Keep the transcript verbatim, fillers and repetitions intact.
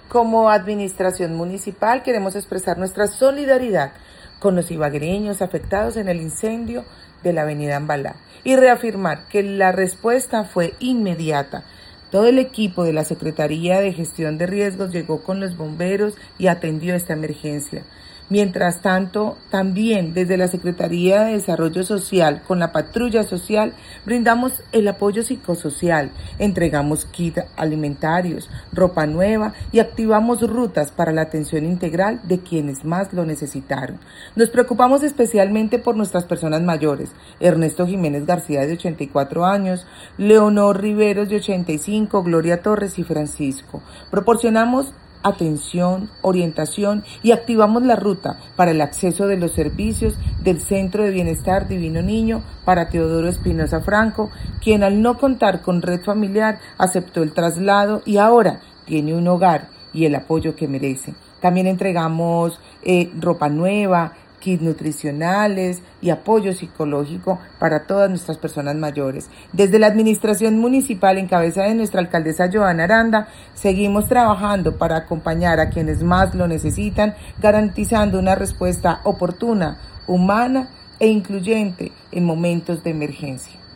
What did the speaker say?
Como administración municipal queremos expresar nuestra solidaridad con los ibaguereños afectados en el incendio de la avenida Ambalá y reafirmar que la respuesta fue inmediata. Todo el equipo de la Secretaría de Gestión de Riesgos llegó con los bomberos y atendió esta emergencia. Mientras tanto, también desde la Secretaría de Desarrollo Social, con la Patrulla Social, brindamos el apoyo psicosocial, entregamos kits alimentarios, ropa nueva y activamos rutas para la atención integral de quienes más lo necesitaron. Nos preocupamos especialmente por nuestras personas mayores, Ernesto Jiménez García de ochenta y cuatro años, Leonor Riveros de ochenta y cinco, Gloria Torres y Francisco. Proporcionamos atención, orientación y activamos la ruta para el acceso de los servicios del Centro de Bienestar Divino Niño para Teodoro Espinosa Franco, quien al no contar con red familiar aceptó el traslado y ahora tiene un hogar y el apoyo que merece. También entregamos eh, ropa nueva, kits nutricionales y apoyo psicológico para todas nuestras personas mayores. Desde la administración municipal en cabeza de nuestra alcaldesa Joana Aranda, seguimos trabajando para acompañar a quienes más lo necesitan, garantizando una respuesta oportuna, humana e incluyente en momentos de emergencia.